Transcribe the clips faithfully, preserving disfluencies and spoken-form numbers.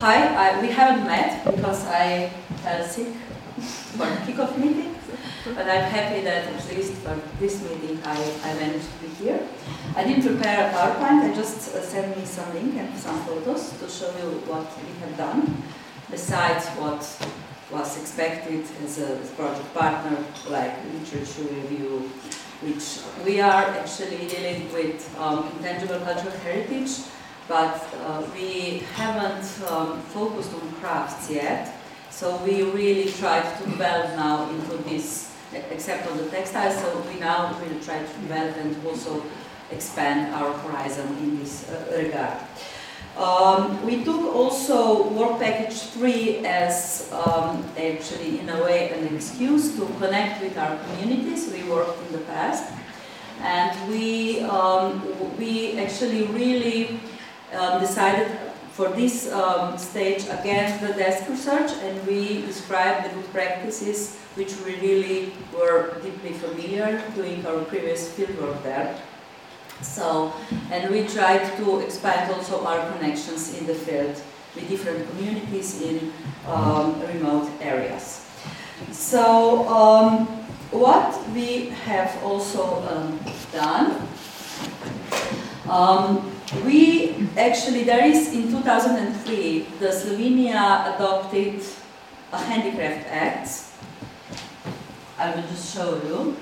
Hi, I, we haven't met because I fell sick for the kickoff meeting, but I'm happy that at least for this meeting I, I managed to be here. I didn't prepare a PowerPoint, I just uh, sent me some link and some photos to show you what we have done, besides what was expected as a, as a project partner, like literature review, which we are actually dealing with um, intangible cultural heritage, but uh, we haven't um, focused on crafts yet. So we really tried to develop now into this, except on the textiles, so we now really try to develop and also expand our horizon in this uh, regard. Um, we took also work package three as um, actually in a way an excuse to connect with our communities we worked in the past, and we um, we actually really um, decided for this um, stage against the desk research, and we described the good practices which we really were deeply familiar doing our previous fieldwork there. So, and we tried to expand also our connections in the field with different communities in um, remote areas. So, um, what we have also um, done, um, we actually, there is in two thousand three, the Slovenia adopted a Handicraft Act. I will just show you.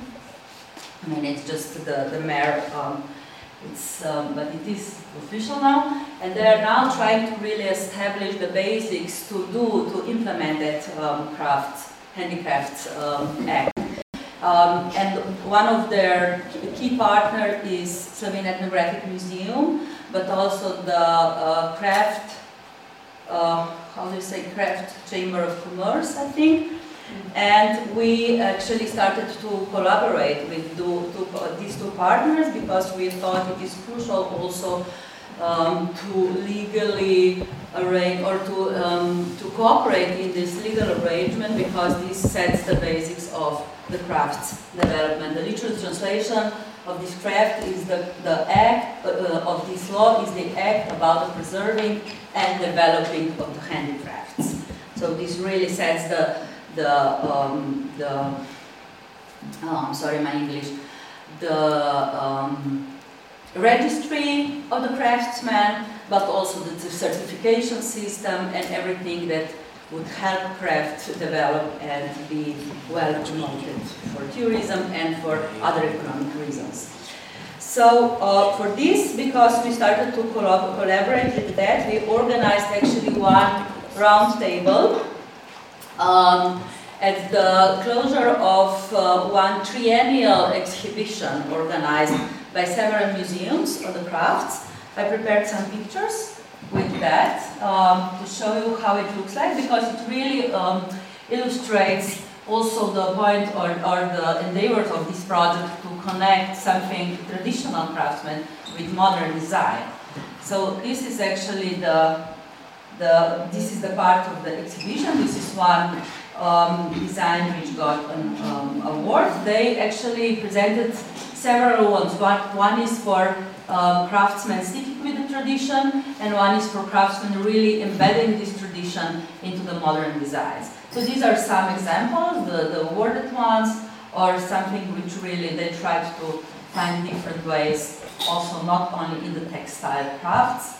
I mean, it's just the, the mayor, um, it's, um, but it is official now, and they are now trying to really establish the basics to do, to implement that um, craft, handicraft um, act. Um, and one of their key partner is Slovene Ethnographic Museum, but also the uh, craft, uh, how do you say, craft chamber of commerce, I think. And we actually started to collaborate with do, to, uh, these two partners because we thought it is crucial also um, to legally arrange or to, um, to cooperate in this legal arrangement, because this sets the basics of the crafts development. The literal translation of this craft is the, the act uh, of this law is the act about the preserving and developing of the handicrafts. So this really sets the the, um, the oh, I'm sorry, my English, the um, registry of the craftsman, but also the certification system and everything that would help craft develop and be well promoted for tourism and for other economic reasons. So uh, for this, because we started to collab collaborate with that, we organized actually one round table Um, at the closure of uh, one triennial exhibition organized by several museums on the crafts. I prepared some pictures with that um, to show you how it looks like, because it really um, illustrates also the point or, or the endeavors of this project to connect something traditional craftsman with modern design. So this is actually the The, this is the part of the exhibition. This is one um, design which got an um, award. They actually presented several ones. One, one is for um, craftsmen sticking with the tradition, and one is for craftsmen really embedding this tradition into the modern designs. So these are some examples, the, the awarded ones, or something which really they tried to find different ways, also not only in the textile crafts.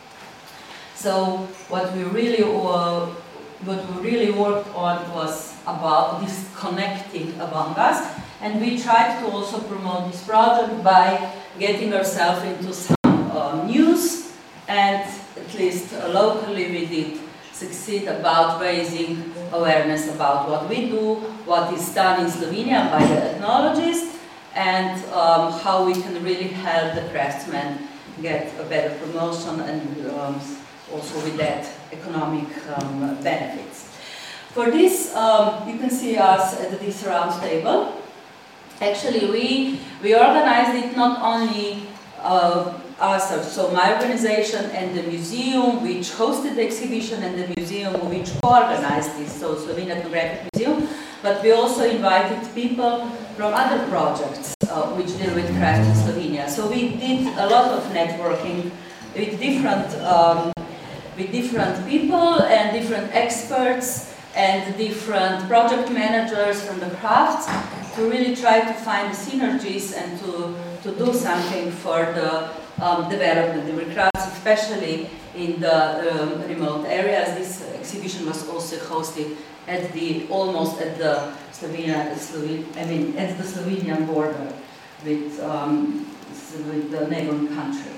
So what we really uh, what we really worked on was about this connecting among us, and we tried to also promote this project by getting ourselves into some uh, news, and at least uh, locally we did succeed about raising awareness about what we do, what is done in Slovenia by the ethnologists, and um, how we can really help the craftsmen get a better promotion and um, also with that economic um, benefits. For this, um, you can see us at this round table. Actually, we, we organized it not only uh, ourselves, so my organization and the museum which hosted the exhibition and the museum which co-organized this, so Slovene Ethnographic Museum, but we also invited people from other projects uh, which deal with craft in Slovenia. So we did a lot of networking with different um, with different people and different experts and different project managers from the crafts to really try to find the synergies and to, to do something for the um, development of the crafts, especially in the um, remote areas. This exhibition was also hosted at the almost at the Slovenia, Sloven I mean at the Slovenian border with, um, with the neighboring country.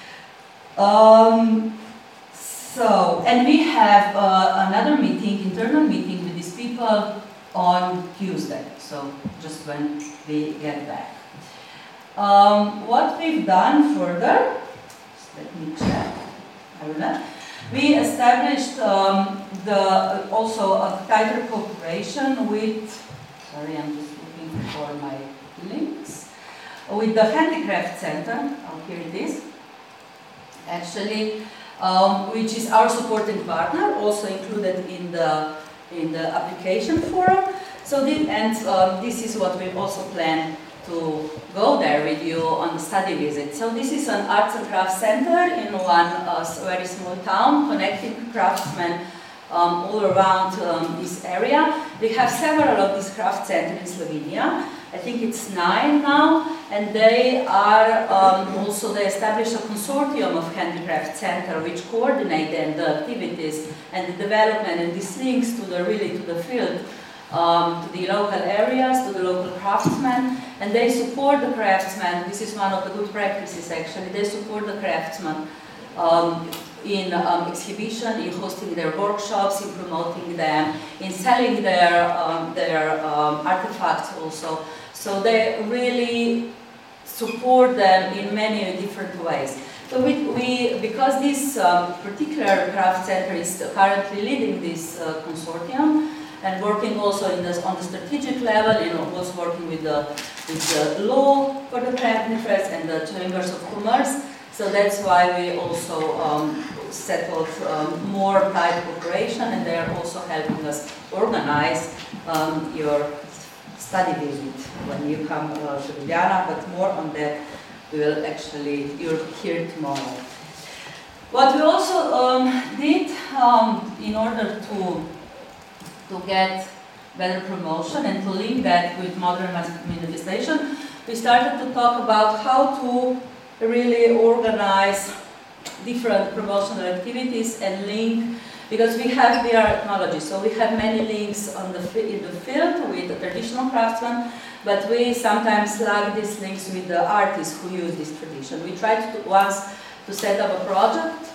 Um, so, and we have uh, another meeting, internal meeting with these people on Tuesday. So just when we get back. Um, what we've done further, let me check. I will not. We established um, the also a tighter cooperation with. Sorry, I'm just looking for my links. With the Handicraft Center. Oh, here it is. Actually, um, which is our supporting partner, also included in the in the application forum. So, this, and um, this is what we also plan to go there with you on the study visit. So this is an arts and crafts center in one uh, very small town, connecting craftsmen um, all around um, this area. We have several of these craft centers in Slovenia. I think it's nine now, and they are um, also, they established a consortium of handicraft center which coordinate then the activities and the development and these links to the, really to the field. Um, to the local areas, to the local craftsmen, and they support the craftsmen. This is one of the good practices actually. They support the craftsmen um, in um, exhibition, in hosting their workshops, in promoting them, in selling their, um, their um, artifacts also. So they really support them in many different ways. So we, we because this um, particular craft center is currently leading this uh, consortium, and working also in this, on the strategic level, you know, was working with the, with the law for the craftsmen and the chambers of commerce. So that's why we also um, settled um, more tight cooperation, and they are also helping us organize um, your study visit when you come uh, to Ljubljana, but more on that we will actually, you'll hear tomorrow. What we also um, did um, in order to to get better promotion and to link that with modern manifestation, we started to talk about how to really organize different promotional activities and link, because we have V R technology, so we have many links on the, in the field with the traditional craftsmen, but we sometimes lag these links with the artists who use this tradition. We tried to once to set up a project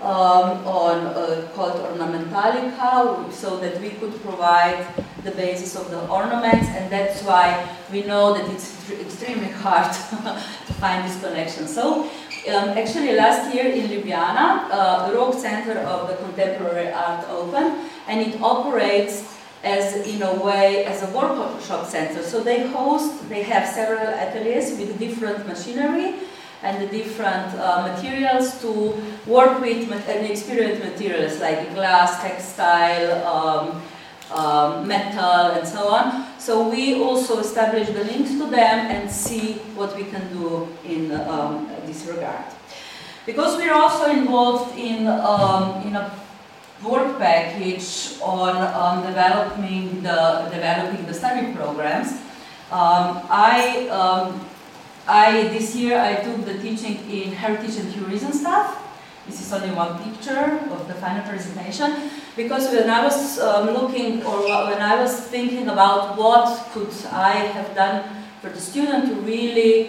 Um, on uh, called Ornamentalica, so that we could provide the basis of the ornaments, and that's why we know that it's extremely hard to find this connection. So um, actually last year in Ljubljana, uh, the Rogue Center of the Contemporary Art opened, and it operates as, in a way, as a workshop center. So they host, they have several ateliers with different machinery and the different uh, materials to work with and experience materials like glass, textile, um, um, metal, and so on. So we also establish the links to them and see what we can do in um, this regard. Because we are also involved in, um, in a work package on, on developing, the, developing the study programs, um, I um, I, this year I took the teaching in heritage and tourism stuff. This is only one picture of the final presentation, because when I was um, looking, or when I was thinking about what could I have done for the student to really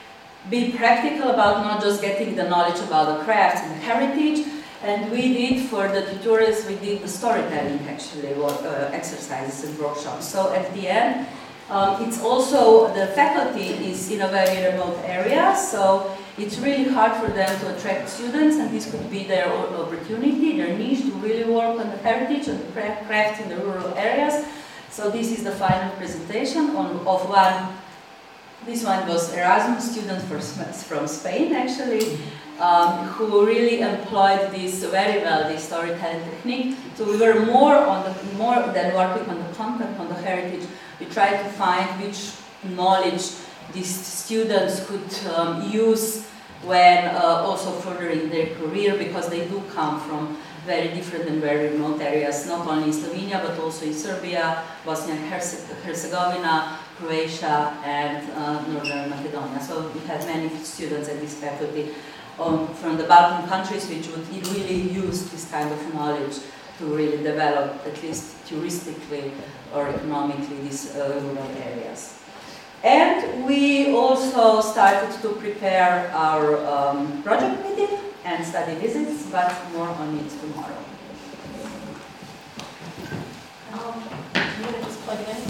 be practical about not just getting the knowledge about the crafts and the heritage, and we did for the tutorials, we did the storytelling actually, uh, exercises and workshops. So at the end, Um, it's also, the faculty is in a very remote area, so it's really hard for them to attract students, and this could be their own opportunity, their niche to really work on the heritage and the crafts in the rural areas. So this is the final presentation on, of one, this one was Erasmus student from Spain actually, um, who really employed this very well, this storytelling technique. So we were more on the, more than working on the content, on the heritage. We tried to find which knowledge these students could um, use when uh, also furthering their career, because they do come from very different and very remote areas, not only in Slovenia, but also in Serbia, Bosnia and Herzegovina, Croatia, and uh, Northern Macedonia. So we had many students at this faculty um, from the Balkan countries, which would really use this kind of knowledge to really develop, at least touristically or economically, these uh, rural areas. And we also started to prepare our um, project meeting and study visits, but more on it tomorrow.